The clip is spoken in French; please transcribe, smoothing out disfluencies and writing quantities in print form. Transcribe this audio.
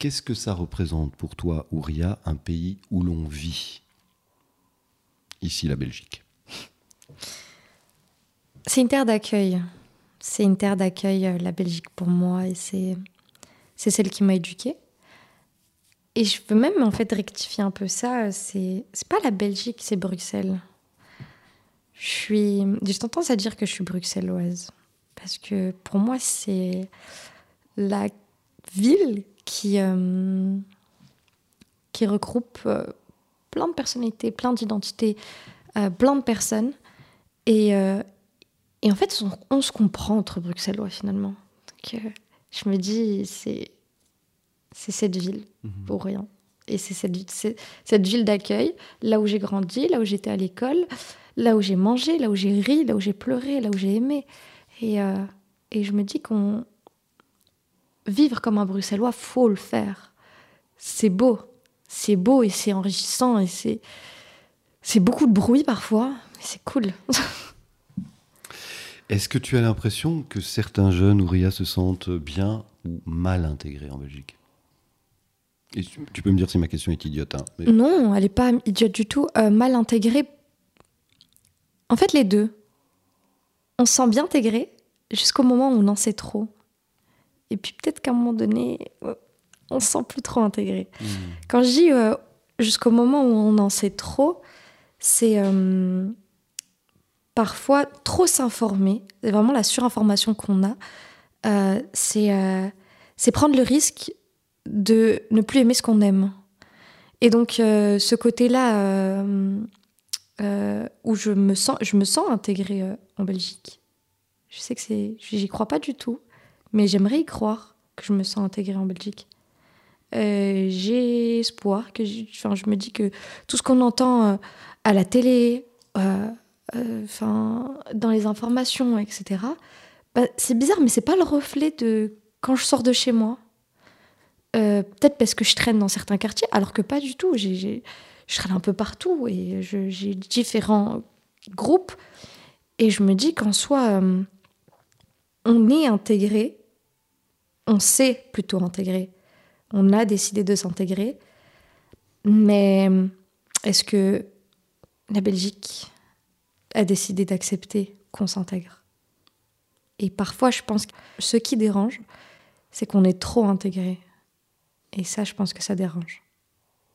Qu'est-ce que ça représente pour toi, Ouria, un pays où l'on vit ? Ici, la Belgique. C'est une terre d'accueil. C'est une terre d'accueil, la Belgique, pour moi. Et c'est celle qui m'a éduquée. Et je veux même, en fait, rectifier un peu ça. C'est pas la Belgique, c'est Bruxelles. J'ai tendance à dire que je suis bruxelloise. Parce que pour moi, c'est la ville qui regroupe plein de personnalités, plein d'identités, plein de personnes. Et en fait, on se comprend entre Bruxellois, finalement. Donc, je me dis, c'est cette ville, pour rien. Et c'est cette ville d'accueil, là où j'ai grandi, là où j'étais à l'école, là où j'ai mangé, là où j'ai ri, là où j'ai pleuré, là où j'ai aimé. Et je me dis vivre comme un Bruxellois, faut le faire. C'est beau et c'est enrichissant et c'est beaucoup de bruit parfois, mais c'est cool. Est-ce que tu as l'impression que certains jeunes, Ouria, se sentent bien ou mal intégrés en Belgique ? Et tu peux me dire si ma question est idiote. Hein, mais... Non, elle n'est pas idiote du tout. Mal intégrée. En fait, les deux. On se sent bien intégré jusqu'au moment où on en sait trop. Et puis peut-être qu'à un moment donné, on se sent plus trop intégré. Quand je dis jusqu'au moment où on en sait trop, c'est parfois trop s'informer. C'est vraiment la surinformation qu'on a. C'est prendre le risque de ne plus aimer ce qu'on aime. Et donc, ce côté-là où je me sens intégrée en Belgique. Je sais que j'y crois pas du tout, mais j'aimerais y croire que je me sens intégrée en Belgique. J'ai espoir, je me dis que tout ce qu'on entend à la télé, dans les informations, etc., c'est bizarre, mais c'est pas le reflet de quand je sors de chez moi. Peut-être parce que je traîne dans certains quartiers, alors que pas du tout. Je traîne un peu partout et j'ai différents groupes. Et je me dis qu'en soi, on est intégré, on s'est plutôt intégré. On a décidé de s'intégrer. Mais est-ce que la Belgique a décidé d'accepter qu'on s'intègre ? Et parfois, je pense que ce qui dérange, c'est qu'on est trop intégré. Et ça, je pense que ça dérange.